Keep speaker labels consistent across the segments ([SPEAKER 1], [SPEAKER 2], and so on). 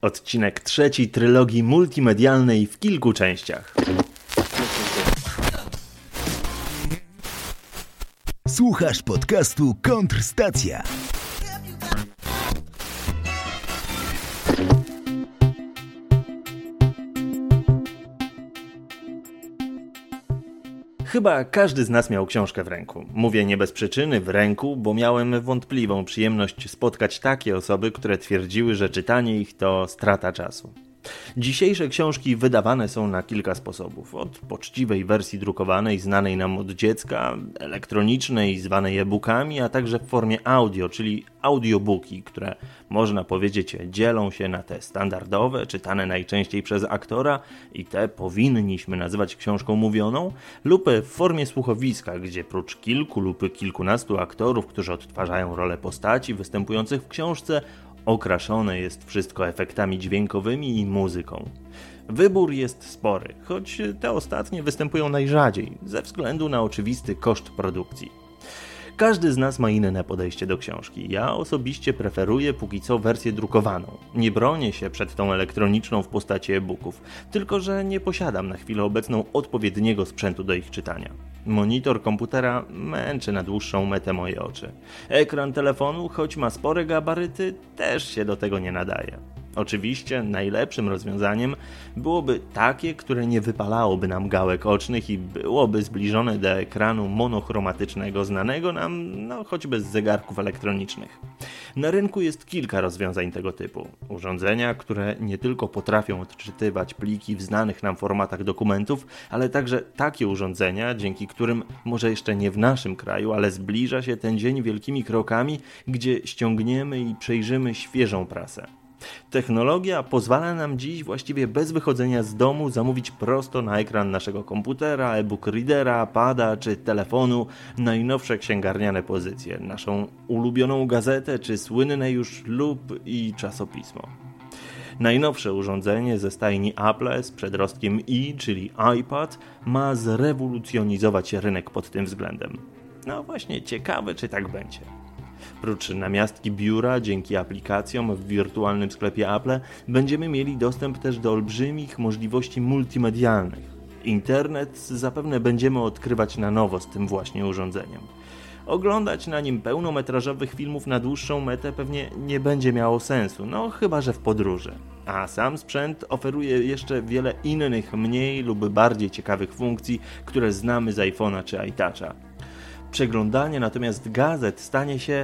[SPEAKER 1] Odcinek 3 trylogii multimedialnej w kilku częściach.
[SPEAKER 2] Słuchasz podcastu Kontrstacja.
[SPEAKER 1] Chyba każdy z nas miał książkę w ręku. Mówię nie bez przyczyny w ręku, bo miałem wątpliwą przyjemność spotkać takie osoby, które twierdziły, że czytanie ich to strata czasu. Dzisiejsze książki wydawane są na kilka sposobów. Od poczciwej wersji drukowanej, znanej nam od dziecka, elektronicznej, zwanej e-bookami, a także w formie audio, czyli audiobooki, które można powiedzieć dzielą się na te standardowe, czytane najczęściej przez aktora i te powinniśmy nazywać książką mówioną, lub w formie słuchowiska, gdzie prócz kilku lub kilkunastu aktorów, którzy odtwarzają rolę postaci występujących w książce, okraszone jest wszystko efektami dźwiękowymi i muzyką. Wybór jest spory, choć te ostatnie występują najrzadziej, ze względu na oczywisty koszt produkcji. Każdy z nas ma inne podejście do książki. Ja osobiście preferuję póki co wersję drukowaną. Nie bronię się przed tą elektroniczną w postaci e-booków, tylko że nie posiadam na chwilę obecną odpowiedniego sprzętu do ich czytania. Monitor komputera męczy na dłuższą metę moje oczy. Ekran telefonu, choć ma spore gabaryty, też się do tego nie nadaje. Oczywiście najlepszym rozwiązaniem byłoby takie, które nie wypalałoby nam gałek ocznych i byłoby zbliżone do ekranu monochromatycznego znanego nam, choćby z zegarków elektronicznych. Na rynku jest kilka rozwiązań tego typu. Urządzenia, które nie tylko potrafią odczytywać pliki w znanych nam formatach dokumentów, ale także takie urządzenia, dzięki którym może jeszcze nie w naszym kraju, ale zbliża się ten dzień wielkimi krokami, gdzie ściągniemy i przejrzymy świeżą prasę. Technologia pozwala nam dziś właściwie bez wychodzenia z domu zamówić prosto na ekran naszego komputera, e-book readera, pada czy telefonu najnowsze księgarniane pozycje, naszą ulubioną gazetę czy słynne już lub i czasopismo. Najnowsze urządzenie ze stajni Apple z przedrostkiem i, czyli iPad, ma zrewolucjonizować rynek pod tym względem. No właśnie, ciekawe czy tak będzie. Prócz namiastki biura, dzięki aplikacjom w wirtualnym sklepie Apple, będziemy mieli dostęp też do olbrzymich możliwości multimedialnych. Internet zapewne będziemy odkrywać na nowo z tym właśnie urządzeniem. Oglądać na nim pełnometrażowych filmów na dłuższą metę pewnie nie będzie miało sensu, chyba że w podróży. A sam sprzęt oferuje jeszcze wiele innych, mniej lub bardziej ciekawych funkcji, które znamy z iPhone'a czy iToucha. Przeglądanie natomiast gazet stanie się,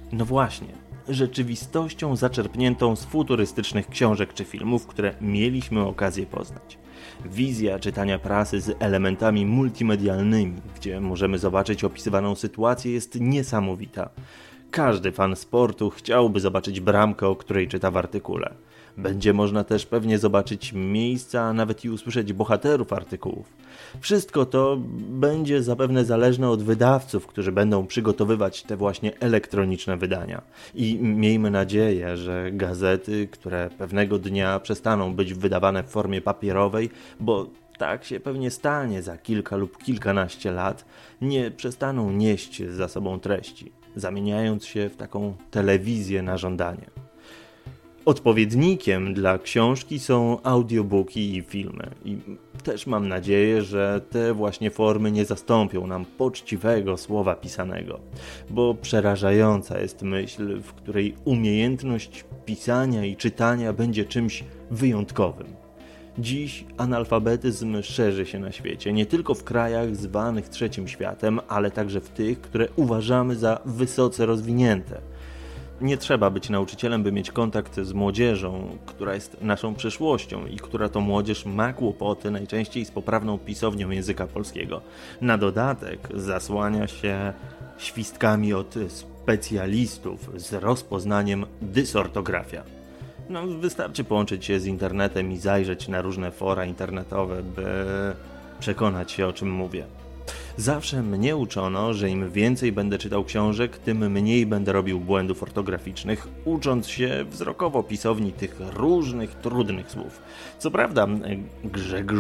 [SPEAKER 1] rzeczywistością zaczerpniętą z futurystycznych książek czy filmów, które mieliśmy okazję poznać. Wizja czytania prasy z elementami multimedialnymi, gdzie możemy zobaczyć opisywaną sytuację, jest niesamowita. Każdy fan sportu chciałby zobaczyć bramkę, o której czyta w artykule. Będzie można też pewnie zobaczyć miejsca, a nawet i usłyszeć bohaterów artykułów. Wszystko to będzie zapewne zależne od wydawców, którzy będą przygotowywać te właśnie elektroniczne wydania. I miejmy nadzieję, że gazety, które pewnego dnia przestaną być wydawane w formie papierowej, bo tak się pewnie stanie za kilka lub kilkanaście lat, nie przestaną nieść za sobą treści, zamieniając się w taką telewizję na żądanie. Odpowiednikiem dla książki są audiobooki i filmy. I też mam nadzieję, że te właśnie formy nie zastąpią nam poczciwego słowa pisanego. Bo przerażająca jest myśl, w której umiejętność pisania i czytania będzie czymś wyjątkowym. Dziś analfabetyzm szerzy się na świecie, nie tylko w krajach zwanych trzecim światem, ale także w tych, które uważamy za wysoce rozwinięte. Nie trzeba być nauczycielem, by mieć kontakt z młodzieżą, która jest naszą przyszłością i która to młodzież ma kłopoty najczęściej z poprawną pisownią języka polskiego. Na dodatek zasłania się świstkami od specjalistów z rozpoznaniem dysortografia. Wystarczy połączyć się z internetem i zajrzeć na różne fora internetowe, by przekonać się, o czym mówię. Zawsze mnie uczono, że im więcej będę czytał książek, tym mniej będę robił błędów ortograficznych, ucząc się wzrokowo pisowni tych różnych, trudnych słów. Co prawda,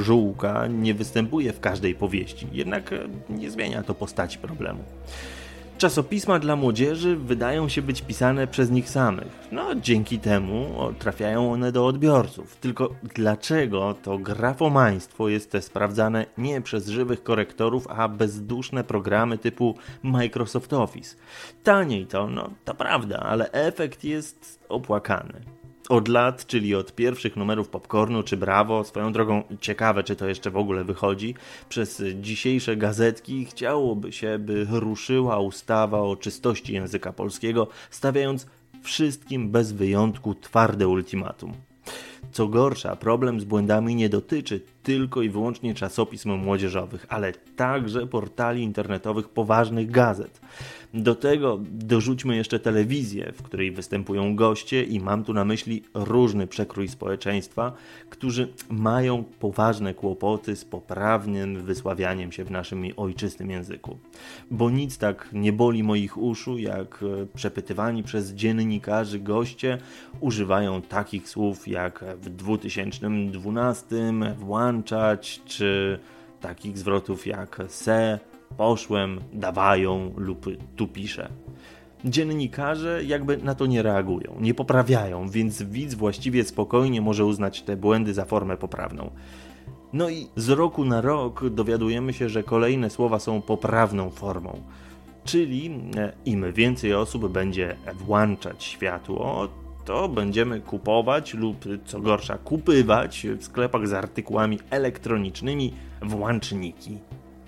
[SPEAKER 1] grzegżółka nie występuje w każdej powieści, jednak nie zmienia to postaci problemu. Czasopisma dla młodzieży wydają się być pisane przez nich samych. Dzięki temu trafiają one do odbiorców. Tylko dlaczego to grafomaństwo jest sprawdzane nie przez żywych korektorów, a bezduszne programy typu Microsoft Office? Taniej to prawda, ale efekt jest opłakany. Od lat, czyli od pierwszych numerów Popcornu czy Bravo, swoją drogą ciekawe, czy to jeszcze w ogóle wychodzi, przez dzisiejsze gazetki chciałoby się, by ruszyła ustawa o czystości języka polskiego, stawiając wszystkim bez wyjątku twarde ultimatum. Co gorsza, problem z błędami nie dotyczy tylko i wyłącznie czasopism młodzieżowych, ale także portali internetowych poważnych gazet. Do tego dorzućmy jeszcze telewizję, w której występują goście i mam tu na myśli różny przekrój społeczeństwa, którzy mają poważne kłopoty z poprawnym wysławianiem się w naszym ojczystym języku. Bo nic tak nie boli moich uszu, jak przepytywani przez dziennikarzy goście używają takich słów jak w 2012 włączać, czy takich zwrotów jak se, poszłem, dawają lub tu piszę. Dziennikarze jakby na to nie reagują, nie poprawiają, więc widz właściwie spokojnie może uznać te błędy za formę poprawną. I z roku na rok dowiadujemy się, że kolejne słowa są poprawną formą. Czyli im więcej osób będzie włączać światło, to będziemy kupować lub co gorsza kupywać w sklepach z artykułami elektronicznymi włączniki.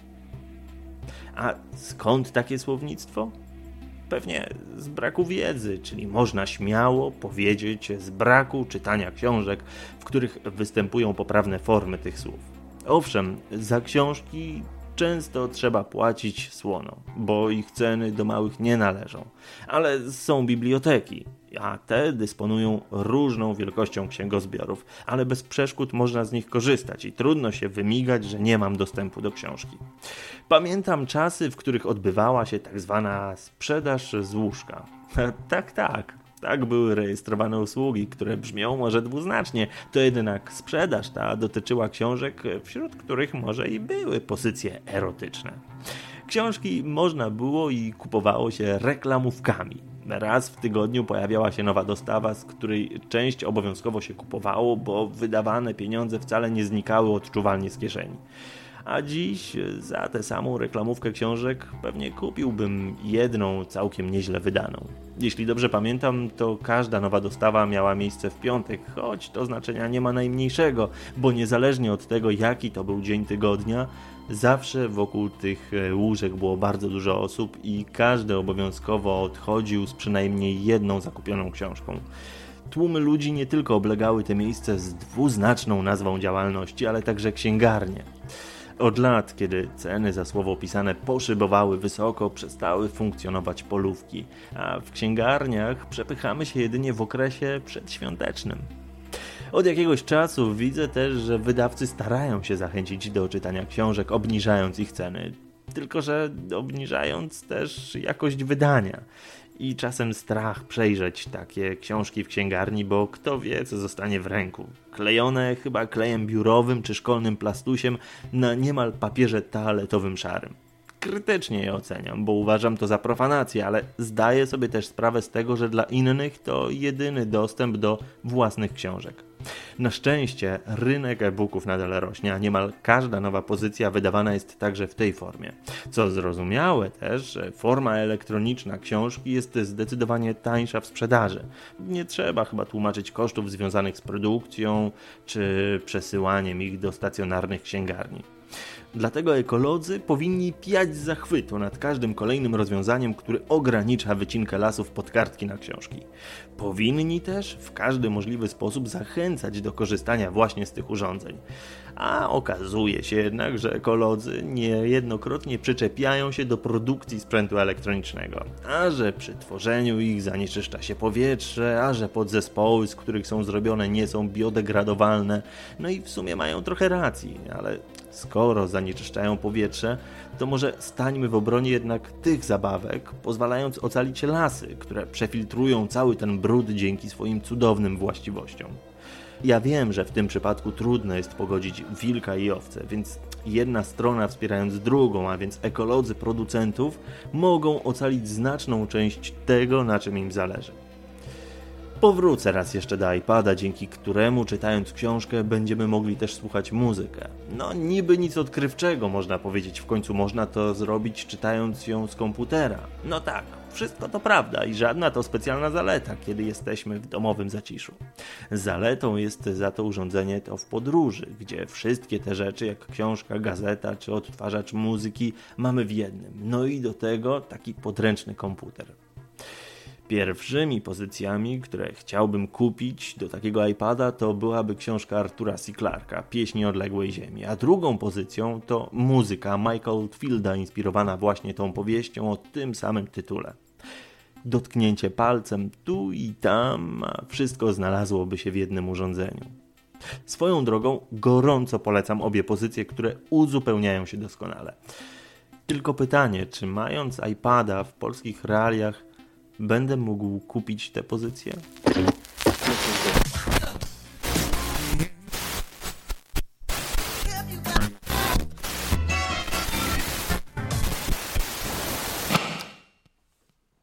[SPEAKER 1] A skąd takie słownictwo? Pewnie z braku wiedzy, czyli można śmiało powiedzieć z braku czytania książek, w których występują poprawne formy tych słów. Owszem, za książki często trzeba płacić słono, bo ich ceny do małych nie należą. Ale są biblioteki, a te dysponują różną wielkością księgozbiorów, ale bez przeszkód można z nich korzystać i trudno się wymigać, że nie mam dostępu do książki. Pamiętam czasy, w których odbywała się tak zwana sprzedaż z łóżka. Tak były rejestrowane usługi, które brzmią może dwuznacznie, to jednak sprzedaż ta dotyczyła książek, wśród których może i były pozycje erotyczne. Książki można było i kupowało się reklamówkami. Raz w tygodniu pojawiała się nowa dostawa, z której część obowiązkowo się kupowało, bo wydawane pieniądze wcale nie znikały odczuwalnie z kieszeni. A dziś za tę samą reklamówkę książek pewnie kupiłbym jedną całkiem nieźle wydaną. Jeśli dobrze pamiętam, to każda nowa dostawa miała miejsce w piątek, choć to znaczenia nie ma najmniejszego, bo niezależnie od tego, jaki to był dzień tygodnia, zawsze wokół tych łóżek było bardzo dużo osób i każdy obowiązkowo odchodził z przynajmniej jedną zakupioną książką. Tłumy ludzi nie tylko oblegały te miejsce z dwuznaczną nazwą działalności, ale także księgarnie. Od lat, kiedy ceny za słowo pisane poszybowały wysoko, przestały funkcjonować polówki, a w księgarniach przepychamy się jedynie w okresie przedświątecznym. Od jakiegoś czasu widzę też, że wydawcy starają się zachęcić do czytania książek, obniżając ich ceny. Tylko że obniżając też jakość wydania. I czasem strach przejrzeć takie książki w księgarni, bo kto wie, co zostanie w ręku. Klejone chyba klejem biurowym czy szkolnym plastusiem na niemal papierze toaletowym szarym. Krytycznie je oceniam, bo uważam to za profanację, ale zdaję sobie też sprawę z tego, że dla innych to jedyny dostęp do własnych książek. Na szczęście rynek e-booków nadal rośnie, a niemal każda nowa pozycja wydawana jest także w tej formie. Co zrozumiałe też, że forma elektroniczna książki jest zdecydowanie tańsza w sprzedaży. Nie trzeba chyba tłumaczyć kosztów związanych z produkcją czy przesyłaniem ich do stacjonarnych księgarni. Dlatego ekolodzy powinni pijać z zachwytu nad każdym kolejnym rozwiązaniem, które ogranicza wycinkę lasów pod kartki na książki. Powinni też w każdy możliwy sposób zachęcać do korzystania właśnie z tych urządzeń. A okazuje się jednak, że ekolodzy niejednokrotnie przyczepiają się do produkcji sprzętu elektronicznego. A że przy tworzeniu ich zanieczyszcza się powietrze, a że podzespoły, z których są zrobione, nie są biodegradowalne. No i w sumie mają trochę racji, ale skoro zanieczyszczają powietrze, to może stańmy w obronie jednak tych zabawek, pozwalając ocalić lasy, które przefiltrują cały ten brud dzięki swoim cudownym właściwościom. Ja wiem, że w tym przypadku trudno jest pogodzić wilka i owcę, więc jedna strona wspierając drugą, a więc ekolodzy producentów, mogą ocalić znaczną część tego, na czym im zależy. Powrócę raz jeszcze do iPada, dzięki któremu czytając książkę będziemy mogli też słuchać muzykę. No niby nic odkrywczego można powiedzieć, w końcu można to zrobić czytając ją z komputera. No tak, wszystko to prawda i żadna to specjalna zaleta, kiedy jesteśmy w domowym zaciszu. Zaletą jest za to urządzenie to w podróży, gdzie wszystkie te rzeczy jak książka, gazeta czy odtwarzacz muzyki mamy w jednym. No i do tego taki podręczny komputer. Pierwszymi pozycjami, które chciałbym kupić do takiego iPada, to byłaby książka Artura C. Clarke'a, Pieśni odległej ziemi, a drugą pozycją to muzyka Michaela Oldfielda inspirowana właśnie tą powieścią o tym samym tytule. Dotknięcie palcem tu i tam, a wszystko znalazłoby się w jednym urządzeniu. Swoją drogą gorąco polecam obie pozycje, które uzupełniają się doskonale. Tylko pytanie, czy mając iPada w polskich realiach będę mógł kupić tę pozycję?